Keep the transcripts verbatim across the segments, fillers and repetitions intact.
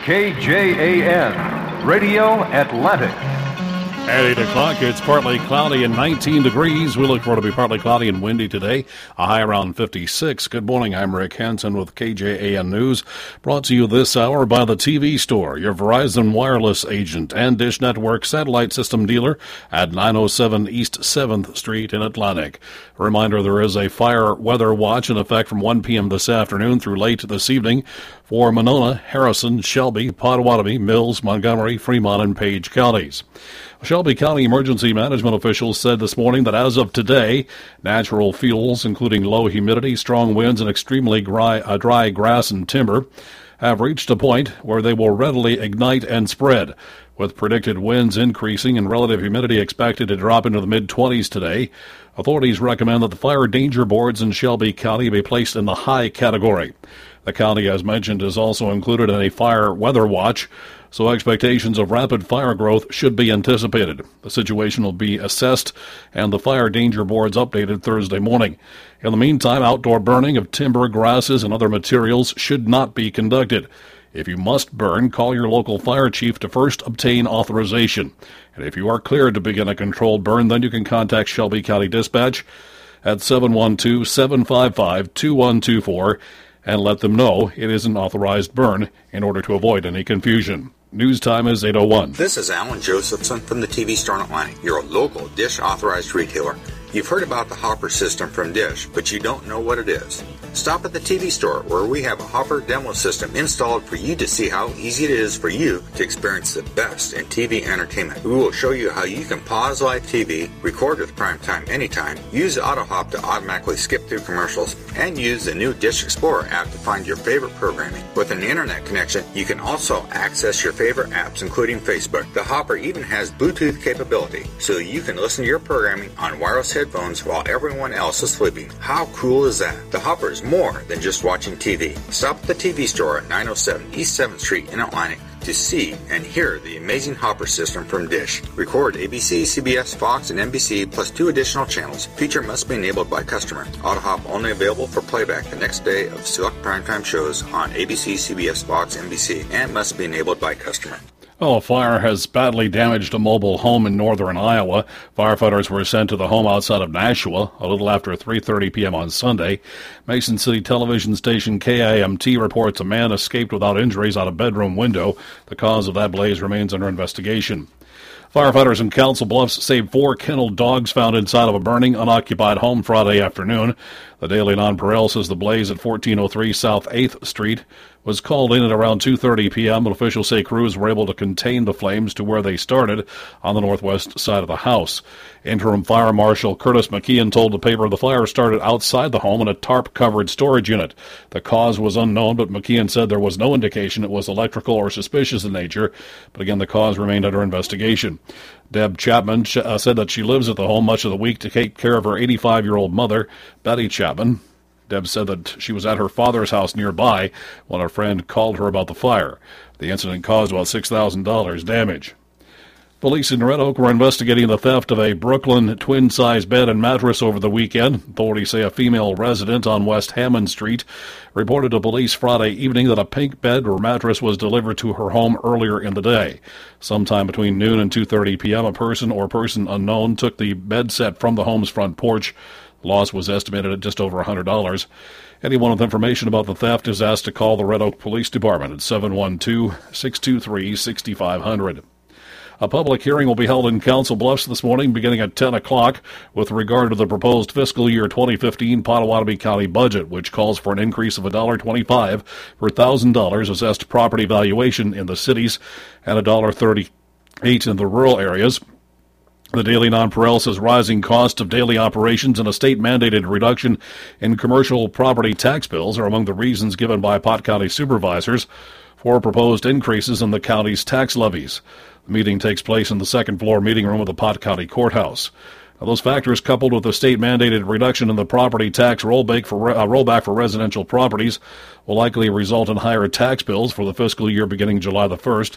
K J A N, Radio Atlantic. At eight o'clock, it's partly cloudy and nineteen degrees. We look forward to be partly cloudy and windy today, a high around fifty-six. Good morning, I'm Rick Hansen with K J A N News, brought to you this hour by the T V Store, your Verizon wireless agent and Dish Network satellite system dealer at nine oh seven East seventh Street in Atlantic. A reminder, there is a fire weather watch in effect from one p.m. this afternoon through late this evening for Monona, Harrison, Shelby, Potawatomi, Mills, Montgomery, Fremont, and Page counties. Shelby County emergency management officials said this morning that as of today, natural fuels, including low humidity, strong winds, and extremely dry, uh, dry grass and timber, have reached a point where they will readily ignite and spread. With predicted winds increasing and relative humidity expected to drop into the mid-twenties today, authorities recommend that the fire danger boards in Shelby County be placed in the high category. The county, as mentioned, is also included in a fire weather watch, so expectations of rapid fire growth should be anticipated. The situation will be assessed and the fire danger boards updated Thursday morning. In the meantime, outdoor burning of timber, grasses, and other materials should not be conducted. If you must burn, call your local fire chief to first obtain authorization. And if you are cleared to begin a controlled burn, then you can contact Shelby County Dispatch at seven one two, seven five five, two one two four and let them know it is an authorized burn in order to avoid any confusion. News time is eight oh one. This is Alan Josephson from the T V Store in Atlantic, your local Dish authorized retailer. You've heard about the Hopper system from Dish, but you don't know what it is. Stop at the T V Store, where we have a Hopper demo system installed for you to see how easy it is for you to experience the best in T V entertainment. We will show you how you can pause live T V, record with PrimeTime anytime, use AutoHop to automatically skip through commercials, and use the new Dish Explorer app to find your favorite programming. With an internet connection, you can also access your favorite apps, including Facebook. The Hopper even has Bluetooth capability, so you can listen to your programming on wireless headphones while everyone else is sleeping. How cool is that? The Hopper is more than just watching T V. Stop at the T V Store at nine oh seven East seventh Street in Atlantic to see and hear the amazing Hopper system from Dish. Record A B C, C B S, Fox, and N B C, plus two additional channels. Feature must be enabled by customer. AutoHop only available for playback the next day of select primetime shows on A B C, C B S, Fox, N B C, and must be enabled by customer. Well, a fire has badly damaged a mobile home in northern Iowa. Firefighters were sent to the home outside of Nashua a little after three thirty p.m. on Sunday. Mason City television station K I M T reports a man escaped without injuries out a bedroom window. The cause of that blaze remains under investigation. Firefighters in Council Bluffs saved four kenneled dogs found inside of a burning, unoccupied home Friday afternoon. The Daily Nonpareil says the blaze at fourteen oh three South eighth Street was called in at around two thirty p.m., but officials say crews were able to contain the flames to where they started on the northwest side of the house. Interim Fire Marshal Curtis McKeon told the paper the fire started outside the home in a tarp-covered storage unit. The cause was unknown, but McKeon said there was no indication it was electrical or suspicious in nature. But again, the cause remained under investigation. Deb Chapman uh, said that she lives at the home much of the week to take care of her eighty-five-year-old mother, Betty Chapman. Deb said that she was at her father's house nearby when a friend called her about the fire. The incident caused about six thousand dollars damage. Police in Red Oak were investigating the theft of a Brooklyn twin-size bed and mattress over the weekend. Authorities say a female resident on West Hammond Street reported to police Friday evening that a pink bed or mattress was delivered to her home earlier in the day. Sometime between noon and two thirty p.m., a person or person unknown took the bed set from the home's front porch. The loss was estimated at just over one hundred dollars. Anyone with information about the theft is asked to call the Red Oak Police Department at seven one two, six two three, six five zero zero. A public hearing will be held in Council Bluffs this morning beginning at ten o'clock with regard to the proposed fiscal year twenty fifteen Potawatomi County budget, which calls for an increase of one dollar twenty-five per one thousand dollars assessed property valuation in the cities and one dollar thirty-eight in the rural areas. The Daily Nonpareil says rising costs of daily operations and a state-mandated reduction in commercial property tax bills are among the reasons given by Pot County supervisors for proposed increases in the county's tax levies. The meeting takes place in the second-floor meeting room of the Pot County Courthouse. Now, those factors, coupled with the state-mandated reduction in the property tax rollback for, uh, rollback for residential properties, will likely result in higher tax bills for the fiscal year beginning July the first.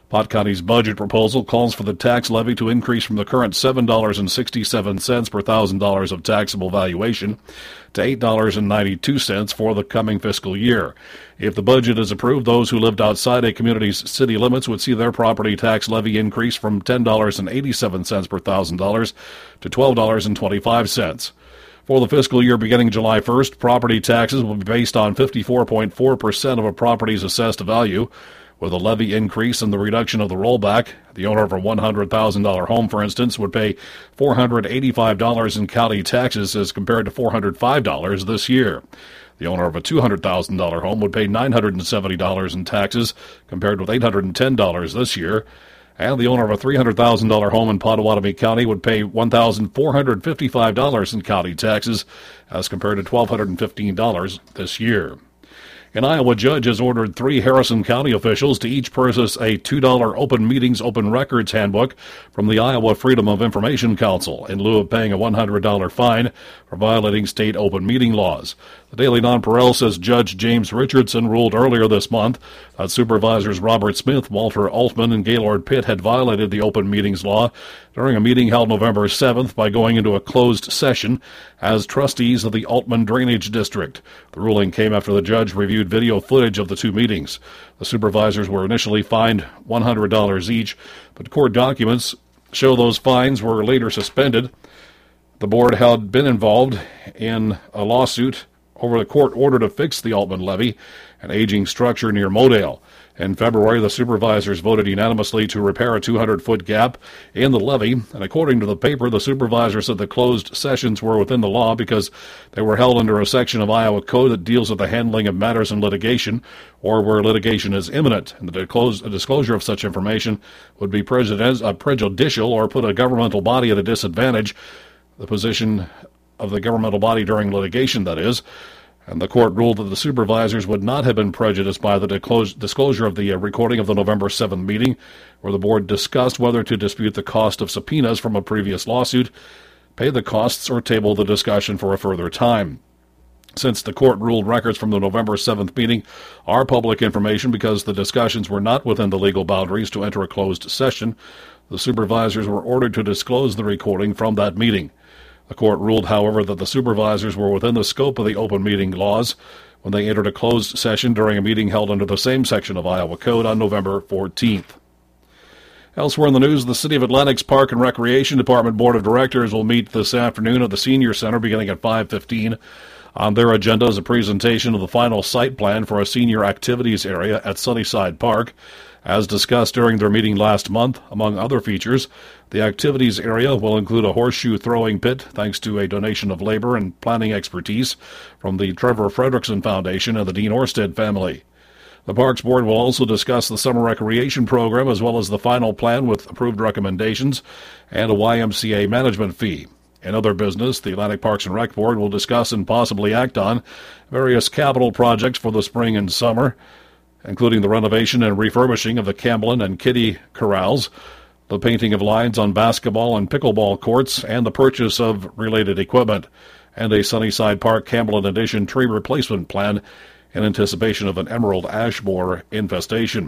Pot County's budget proposal calls for the tax levy to increase from the current seven dollars and sixty-seven cents per one thousand dollars of taxable valuation to eight dollars and ninety-two cents for the coming fiscal year. If the budget is approved, those who lived outside a community's city limits would see their property tax levy increase from ten dollars and eighty-seven cents per one thousand dollars to twelve dollars and twenty-five cents. For the fiscal year beginning July first, property taxes will be based on fifty-four point four percent of a property's assessed value. With a levy increase and the reduction of the rollback, the owner of a one hundred thousand dollars home, for instance, would pay four hundred eighty-five dollars in county taxes as compared to four hundred five dollars this year. The owner of a two hundred thousand dollars home would pay nine hundred seventy dollars in taxes compared with eight hundred ten dollars this year. And the owner of a three hundred thousand dollars home in Pottawatomie County would pay one thousand four hundred fifty-five dollars in county taxes as compared to one thousand two hundred fifteen dollars this year. An Iowa judge has ordered three Harrison County officials to each purchase a two dollars Open Meetings, Open Records handbook from the Iowa Freedom of Information Council in lieu of paying a one hundred dollars fine for violating state open meeting laws. The Daily Nonpareil says Judge James Richardson ruled earlier this month that Supervisors Robert Smith, Walter Altman, and Gaylord Pitt had violated the open meetings law during a meeting held November seventh by going into a closed session as trustees of the Altman Drainage District. The ruling came after the judge reviewed video footage of the two meetings. The supervisors were initially fined one hundred dollars each, but court documents show those fines were later suspended. The board had been involved in a lawsuit over the court order to fix the Altman levee, an aging structure near Modale. In February, the supervisors voted unanimously to repair a two hundred foot gap in the levee, and according to the paper, the supervisors said the closed sessions were within the law because they were held under a section of Iowa Code that deals with the handling of matters in litigation or where litigation is imminent, and the disclosure of such information would be prejudicial or put a governmental body at a disadvantage, the position of the governmental body during litigation, that is. And the court ruled that the supervisors would not have been prejudiced by the disclosure of the recording of the November seventh meeting, where the board discussed whether to dispute the cost of subpoenas from a previous lawsuit, pay the costs, or table the discussion for a further time. Since the court ruled records from the November seventh meeting are public information because the discussions were not within the legal boundaries to enter a closed session, the supervisors were ordered to disclose the recording from that meeting. The court ruled, however, that the supervisors were within the scope of the open meeting laws when they entered a closed session during a meeting held under the same section of Iowa Code on November fourteenth. Elsewhere in the news, the City of Atlantic's Park and Recreation Department Board of Directors will meet this afternoon at the Senior Center beginning at five fifteen. On their agenda is a presentation of the final site plan for a senior activities area at Sunnyside Park. As discussed during their meeting last month, among other features, the activities area will include a horseshoe throwing pit thanks to a donation of labor and planning expertise from the Trevor Fredrickson Foundation and the Dean Orsted family. The Parks Board will also discuss the summer recreation program as well as the final plan with approved recommendations and a Y M C A management fee. In other business, the Atlantic Parks and Rec Board will discuss and possibly act on various capital projects for the spring and summer, including the renovation and refurbishing of the Camblin and Kitty corrals, the painting of lines on basketball and pickleball courts, and the purchase of related equipment, and a Sunnyside Park Camblin Edition tree replacement plan in anticipation of an emerald ash borer infestation.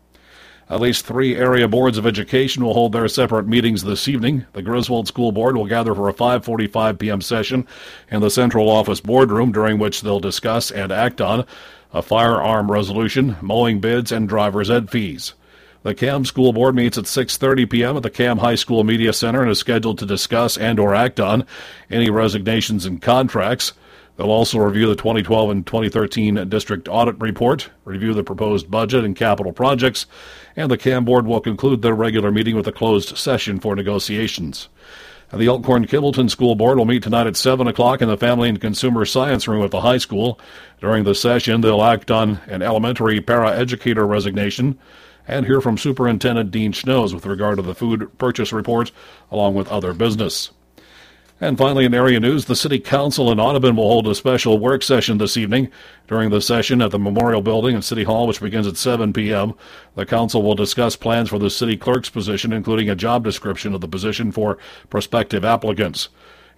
At least three area boards of education will hold their separate meetings this evening. The Griswold School Board will gather for a five forty-five p.m. session in the Central Office Boardroom, during which they'll discuss and act on a firearm resolution, mowing bids, and driver's ed fees. The C A M School Board meets at six thirty p.m. at the C A M High School Media Center and is scheduled to discuss and or act on any resignations and contracts. They'll also review the twenty twelve and twenty thirteen District Audit Report, review the proposed budget and capital projects, and the C A M Board will conclude their regular meeting with a closed session for negotiations. And the Elkhorn-Kimballton School Board will meet tonight at seven o'clock in the Family and Consumer Science Room at the high school. During the session, they'll act on an elementary para-educator resignation and hear from Superintendent Dean Schnoes with regard to the food purchase report, along with other business. And finally, in area news, the City Council in Audubon will hold a special work session this evening. During the session at the Memorial Building at City Hall, which begins at seven p.m., the Council will discuss plans for the City Clerk's position, including a job description of the position for prospective applicants.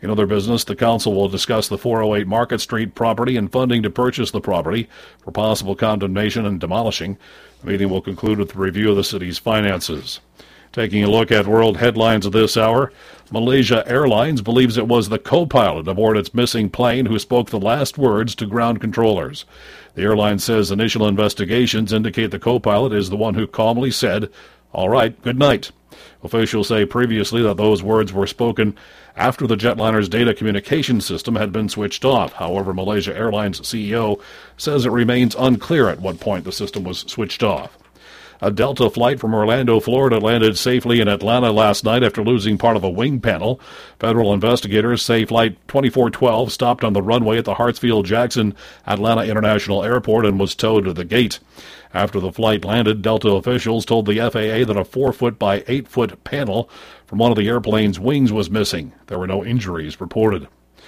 In other business, the council will discuss the four oh eight Market Street property and funding to purchase the property for possible condemnation and demolishing. The meeting will conclude with a review of the city's finances. Taking a look at world headlines of this hour, Malaysia Airlines believes it was the co-pilot aboard its missing plane who spoke the last words to ground controllers. The airline says initial investigations indicate the co-pilot is the one who calmly said, "All right, good night." Officials say previously that those words were spoken after the jetliner's data communication system had been switched off. However, Malaysia Airlines C E O says it remains unclear at what point the system was switched off. A Delta flight from Orlando, Florida landed safely in Atlanta last night after losing part of a wing panel. Federal investigators say Flight twenty-four twelve stopped on the runway at the Hartsfield-Jackson Atlanta International Airport and was towed to the gate. After the flight landed, Delta officials told the F A A that a four-foot by eight-foot panel from one of the airplane's wings was missing. There were no injuries reported.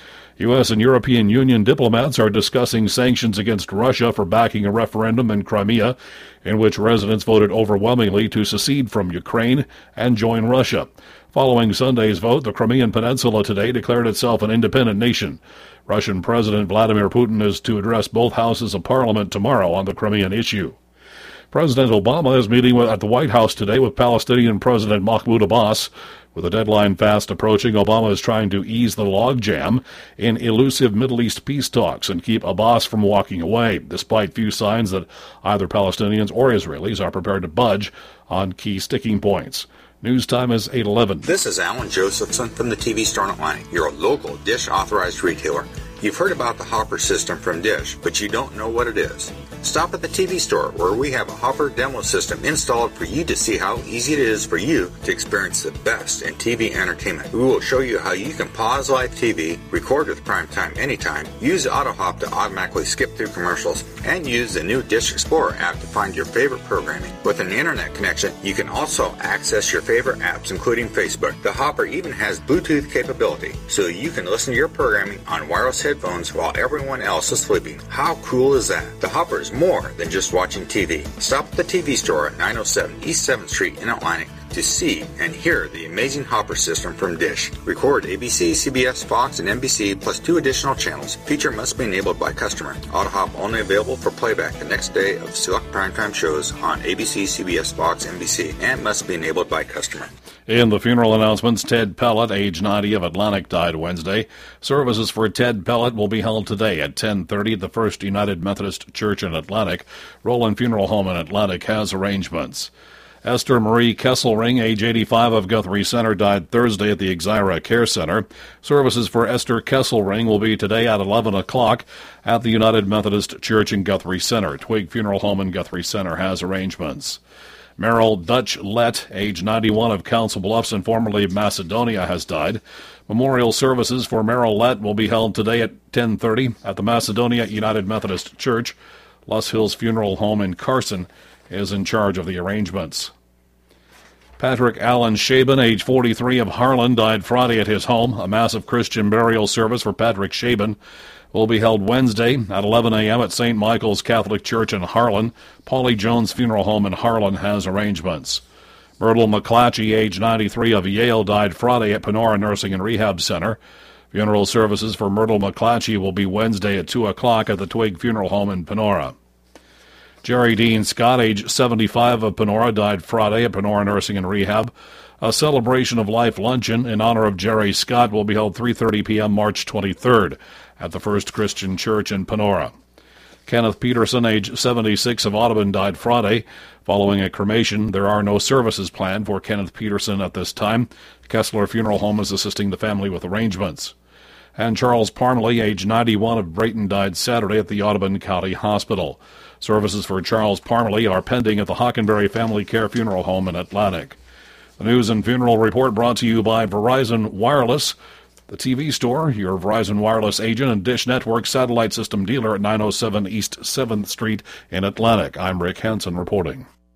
U S and European Union diplomats are discussing sanctions against Russia for backing a referendum in Crimea in which residents voted overwhelmingly to secede from Ukraine and join Russia. Following Sunday's vote, the Crimean Peninsula today declared itself an independent nation. Russian President Vladimir Putin is to address both houses of parliament tomorrow on the Crimean issue. President Obama is meeting at the White House today with Palestinian President Mahmoud Abbas. With the deadline fast approaching, Obama is trying to ease the logjam in elusive Middle East peace talks and keep Abbas from walking away, despite few signs that either Palestinians or Israelis are prepared to budge on key sticking points. News time is eight eleven. This is Alan Josephson from the T V Store in Atlantic, your local Dish authorized retailer. You've heard about the Hopper system from Dish, but you don't know what it is. Stop at the T V Store, where we have a Hopper demo system installed for you to see how easy it is for you to experience the best in T V entertainment. We will show you how you can pause live T V, record with Primetime anytime, use AutoHop to automatically skip through commercials, and use the new Dish Explorer app to find your favorite programming. With an internet connection, you can also access your favorite apps, including Facebook. The Hopper even has Bluetooth capability, so you can listen to your programming on wireless headphones while everyone else is sleeping. How cool is that? The Hopper is more than just watching T V. Stop at the T V Store at nine oh seven East seventh Street in Atlantic to see and hear the amazing Hopper system from Dish. Record A B C, C B S, Fox, and N B C, plus two additional channels. Feature must be enabled by customer. AutoHop only available for playback the next day of select primetime shows on A B C, C B S, Fox, N B C, and must be enabled by customer. In the funeral announcements, Ted Pellet, age ninety, of Atlantic, died Wednesday. Services for Ted Pellet will be held today at ten thirty at the First United Methodist Church in Atlantic. Roland Funeral Home in Atlantic has arrangements. Esther Marie Kesselring, age eighty-five, of Guthrie Center, died Thursday at the Exira Care Center. Services for Esther Kesselring will be today at eleven o'clock at the United Methodist Church in Guthrie Center. Twig Funeral Home in Guthrie Center has arrangements. Merrill Dutch Lett, age ninety-one, of Council Bluffs and formerly of Macedonia, has died. Memorial services for Merrill Lett will be held today at ten thirty at the Macedonia United Methodist Church. Los Hills Funeral Home in Carson is in charge of the arrangements. Patrick Allen Shaben, age forty-three, of Harlan, died Friday at his home. A massive Christian burial service for Patrick Shaben will be held Wednesday at eleven a.m. at Saint Michael's Catholic Church in Harlan. Paulie Jones Funeral Home in Harlan has arrangements. Myrtle McClatchy, age ninety-three, of Yale, died Friday at Panora Nursing and Rehab Center. Funeral services for Myrtle McClatchy will be Wednesday at two o'clock at the Twig Funeral Home in Panora. Jerry Dean Scott, age seventy-five, of Panora, died Friday at Panora Nursing and Rehab. A celebration of life luncheon in honor of Jerry Scott will be held three thirty p.m. March twenty-third at the First Christian Church in Panora. Kenneth Peterson, age seventy-six, of Audubon, died Friday. Following a cremation, there are no services planned for Kenneth Peterson at this time. Kessler Funeral Home is assisting the family with arrangements. And Charles Parmalee, age ninety-one, of Brayton, died Saturday at the Audubon County Hospital. Services for Charles Parmalee are pending at the Hockenberry Family Care Funeral Home in Atlantic. The News and Funeral Report brought to you by Verizon Wireless, the T V Store, your Verizon Wireless agent and Dish Network satellite system dealer at nine oh seven East seventh Street in Atlantic. I'm Rick Hansen reporting.